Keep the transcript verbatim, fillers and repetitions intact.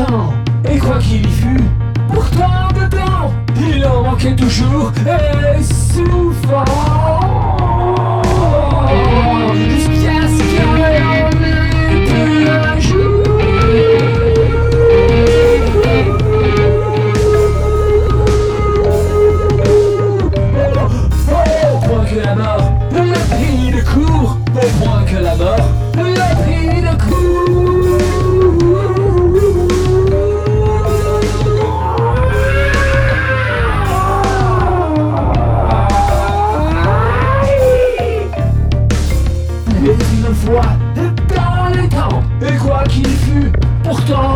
temps, et quoi qu'il y fût, pourtant dedans, il en manquait toujours, et souvent. Jusqu'à ce qu'il en ait un jour. Au point que la mort l'a pris de court, au point que la mort l'a pris de court. Et une fois dans les temps, et quoi qu'il fût, pourtant